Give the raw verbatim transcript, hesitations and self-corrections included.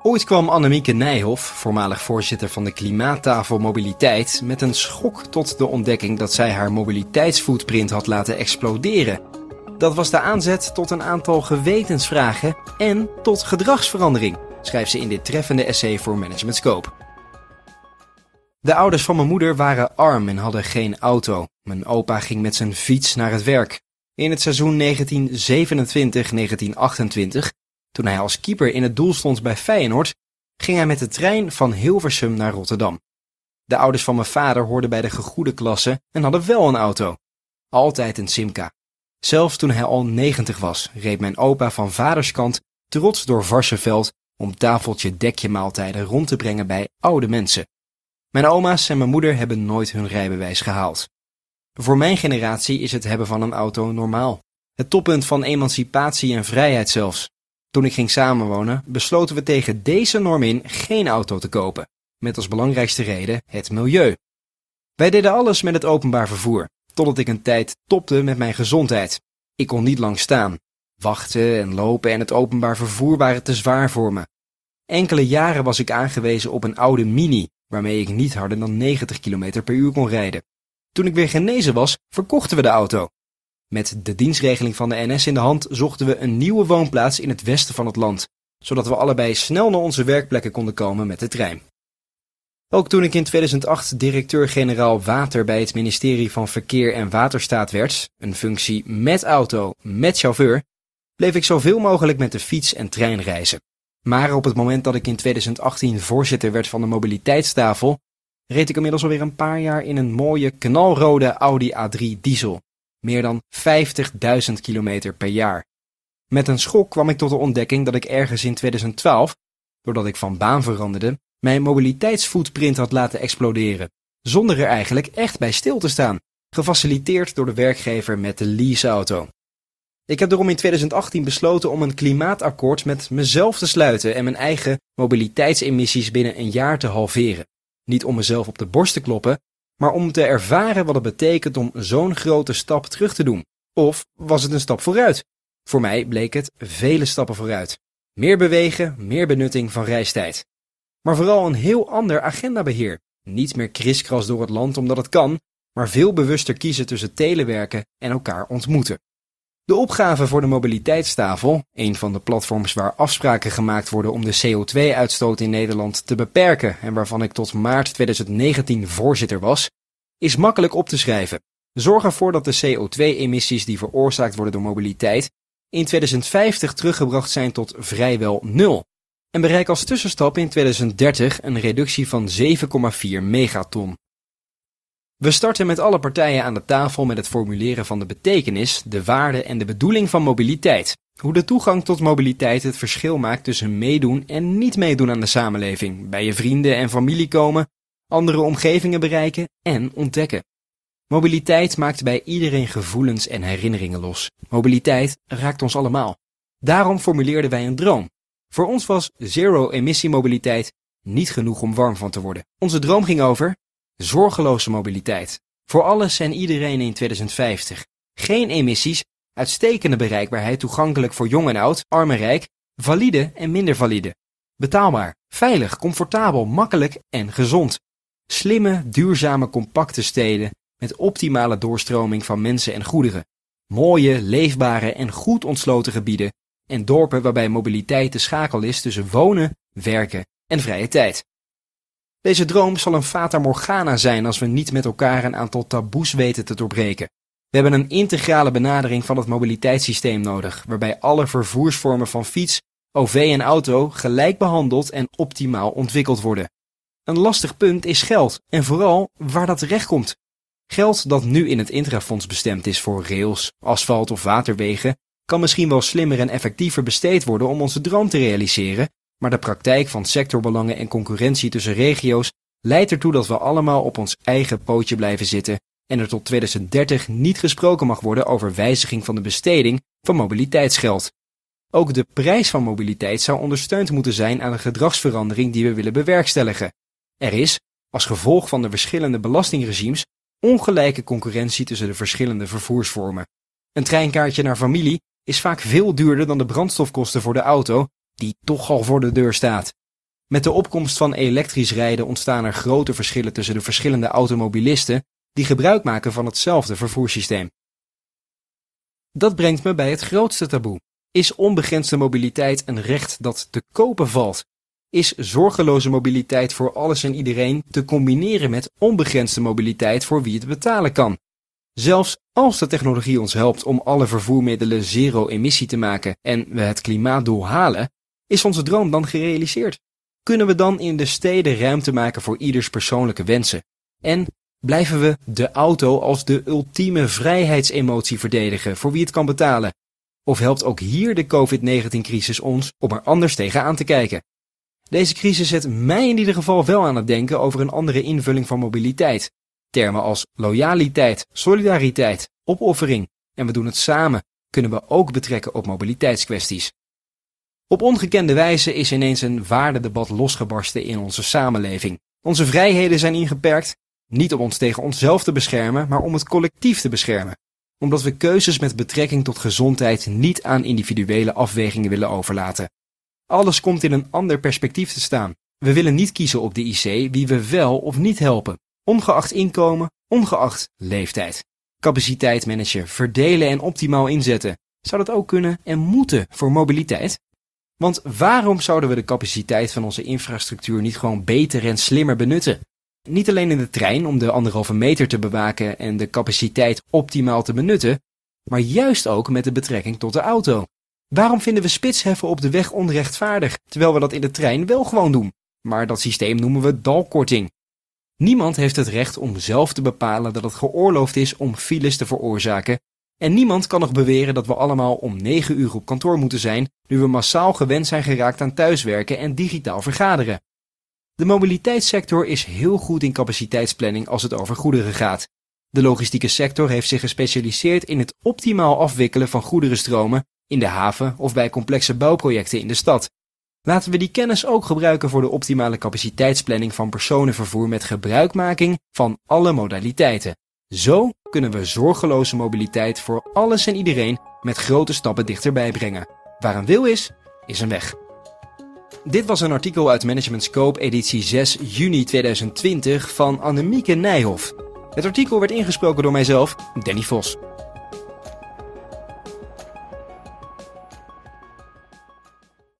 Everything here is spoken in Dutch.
Ooit kwam Annemieke Nijhoff, voormalig voorzitter van de Klimaattafel Mobiliteit, met een schok tot de ontdekking dat zij haar mobiliteitsfootprint had laten exploderen. Dat was de aanzet tot een aantal gewetensvragen en tot gedragsverandering, schrijft ze in dit treffende essay voor Management Scope. De ouders van mijn moeder waren arm en hadden geen auto. Mijn opa ging met zijn fiets naar het werk. In het seizoen negentien zevenentwintig negentien achtentwintig, toen hij als keeper in het doel stond bij Feyenoord, ging hij met de trein van Hilversum naar Rotterdam. De ouders van mijn vader hoorden bij de gegoede klasse en hadden wel een auto. Altijd een Simca. Zelfs toen hij al negentig was, reed mijn opa van vaderskant trots door Varsseveld om tafeltje dekje maaltijden rond te brengen bij oude mensen. Mijn oma's en mijn moeder hebben nooit hun rijbewijs gehaald. Voor mijn generatie is het hebben van een auto normaal. Het toppunt van emancipatie en vrijheid zelfs. Toen ik ging samenwonen, besloten we tegen deze norm in geen auto te kopen. Met als belangrijkste reden het milieu. Wij deden alles met het openbaar vervoer, totdat ik een tijd topte met mijn gezondheid. Ik kon niet lang staan. Wachten en lopen en het openbaar vervoer waren te zwaar voor me. Enkele jaren was ik aangewezen op een oude Mini, waarmee ik niet harder dan negentig kilometer per uur kon rijden. Toen ik weer genezen was, verkochten we de auto. Met de dienstregeling van de N S in de hand zochten we een nieuwe woonplaats in het westen van het land, zodat we allebei snel naar onze werkplekken konden komen met de trein. Ook toen ik in tweeduizend acht directeur-generaal water bij het ministerie van Verkeer en Waterstaat werd, een functie met auto, met chauffeur, bleef ik zoveel mogelijk met de fiets en trein reizen. Maar op het moment dat ik in tweeduizend achttien voorzitter werd van de mobiliteitstafel, reed ik inmiddels alweer een paar jaar in een mooie knalrode Audi A drie diesel. Meer dan vijftigduizend kilometer per jaar. Met een schok kwam ik tot de ontdekking dat ik ergens in tweeduizend twaalf, doordat ik van baan veranderde, mijn mobiliteitsfootprint had laten exploderen, zonder er eigenlijk echt bij stil te staan, gefaciliteerd door de werkgever met de leaseauto. Ik heb daarom in tweeduizend achttien besloten om een klimaatakkoord met mezelf te sluiten en mijn eigen mobiliteitsemissies binnen een jaar te halveren. Niet om mezelf op de borst te kloppen, maar om te ervaren wat het betekent om zo'n grote stap terug te doen. Of was het een stap vooruit? Voor mij bleek het vele stappen vooruit. Meer bewegen, meer benutting van reistijd. Maar vooral een heel ander agendabeheer. Niet meer kriskras door het land omdat het kan, maar veel bewuster kiezen tussen telewerken en elkaar ontmoeten. De opgave voor de mobiliteitstafel, een van de platforms waar afspraken gemaakt worden om de C O twee uitstoot in Nederland te beperken en waarvan ik tot maart tweeduizend negentien voorzitter was, is makkelijk op te schrijven. Zorg ervoor dat de C O twee emissies die veroorzaakt worden door mobiliteit in tweeduizend vijftig teruggebracht zijn tot vrijwel nul. En bereik als tussenstap in tweeduizend dertig een reductie van zeven komma vier megaton. We starten met alle partijen aan de tafel met het formuleren van de betekenis, de waarde en de bedoeling van mobiliteit. Hoe de toegang tot mobiliteit het verschil maakt tussen meedoen en niet meedoen aan de samenleving, bij je vrienden en familie komen, andere omgevingen bereiken en ontdekken. Mobiliteit maakt bij iedereen gevoelens en herinneringen los. Mobiliteit raakt ons allemaal. Daarom formuleerden wij een droom. Voor ons was zero-emissie-mobiliteit niet genoeg om warm van te worden. Onze droom ging over zorgeloze mobiliteit. Voor alles en iedereen in tweeduizend vijftig. Geen emissies, uitstekende bereikbaarheid toegankelijk voor jong en oud, arm en rijk, valide en minder valide. Betaalbaar, veilig, comfortabel, makkelijk en gezond. Slimme, duurzame, compacte steden met optimale doorstroming van mensen en goederen. Mooie, leefbare en goed ontsloten gebieden en dorpen waarbij mobiliteit de schakel is tussen wonen, werken en vrije tijd. Deze droom zal een fata morgana zijn als we niet met elkaar een aantal taboes weten te doorbreken. We hebben een integrale benadering van het mobiliteitssysteem nodig, waarbij alle vervoersvormen van fiets, O V en auto gelijk behandeld en optimaal ontwikkeld worden. Een lastig punt is geld en vooral waar dat terechtkomt. Geld dat nu in het Intrafonds bestemd is voor rails, asfalt of waterwegen, kan misschien wel slimmer en effectiever besteed worden om onze droom te realiseren, maar de praktijk van sectorbelangen en concurrentie tussen regio's leidt ertoe dat we allemaal op ons eigen pootje blijven zitten en er tot tweeduizend dertig niet gesproken mag worden over wijziging van de besteding van mobiliteitsgeld. Ook de prijs van mobiliteit zou ondersteund moeten zijn aan de gedragsverandering die we willen bewerkstelligen. Er is, als gevolg van de verschillende belastingregimes, ongelijke concurrentie tussen de verschillende vervoersvormen. Een treinkaartje naar familie is vaak veel duurder dan de brandstofkosten voor de auto, die toch al voor de deur staat. Met de opkomst van elektrisch rijden ontstaan er grote verschillen tussen de verschillende automobilisten die gebruik maken van hetzelfde vervoerssysteem. Dat brengt me bij het grootste taboe. Is onbegrensde mobiliteit een recht dat te kopen valt? Is zorgeloze mobiliteit voor alles en iedereen te combineren met onbegrensde mobiliteit voor wie het betalen kan? Zelfs als de technologie ons helpt om alle vervoermiddelen zero-emissie te maken en we het klimaatdoel halen, is onze droom dan gerealiseerd? Kunnen we dan in de steden ruimte maken voor ieders persoonlijke wensen? En blijven we de auto als de ultieme vrijheidsemotie verdedigen voor wie het kan betalen? Of helpt ook hier de covid negentien crisis ons om er anders tegenaan te kijken? Deze crisis zet mij in ieder geval wel aan het denken over een andere invulling van mobiliteit. Termen als loyaliteit, solidariteit, opoffering en we doen het samen kunnen we ook betrekken op mobiliteitskwesties. Op ongekende wijze is ineens een waardedebat losgebarsten in onze samenleving. Onze vrijheden zijn ingeperkt, niet om ons tegen onszelf te beschermen, maar om het collectief te beschermen. Omdat we keuzes met betrekking tot gezondheid niet aan individuele afwegingen willen overlaten. Alles komt in een ander perspectief te staan. We willen niet kiezen op de I C wie we wel of niet helpen. Ongeacht inkomen, ongeacht leeftijd. Capaciteit managen, verdelen en optimaal inzetten. Zou dat ook kunnen en moeten voor mobiliteit? Want waarom zouden we de capaciteit van onze infrastructuur niet gewoon beter en slimmer benutten? Niet alleen in de trein om de anderhalve meter te bewaken en de capaciteit optimaal te benutten, maar juist ook met de betrekking tot de auto. Waarom vinden we spitsheffen op de weg onrechtvaardig, terwijl we dat in de trein wel gewoon doen? Maar dat systeem noemen we dalkorting. Niemand heeft het recht om zelf te bepalen dat het geoorloofd is om files te veroorzaken. En niemand kan nog beweren dat we allemaal om negen uur op kantoor moeten zijn, nu we massaal gewend zijn geraakt aan thuiswerken en digitaal vergaderen. De mobiliteitssector is heel goed in capaciteitsplanning als het over goederen gaat. De logistieke sector heeft zich gespecialiseerd in het optimaal afwikkelen van goederenstromen in de haven of bij complexe bouwprojecten in de stad. Laten we die kennis ook gebruiken voor de optimale capaciteitsplanning van personenvervoer met gebruikmaking van alle modaliteiten. Zo kunnen we zorgeloze mobiliteit voor alles en iedereen met grote stappen dichterbij brengen. Waar een wil is, is een weg. Dit was een artikel uit Management Scope editie zes juni tweeduizend twintig van Annemieke Nijhoff. Het artikel werd ingesproken door mijzelf, Danny Vos.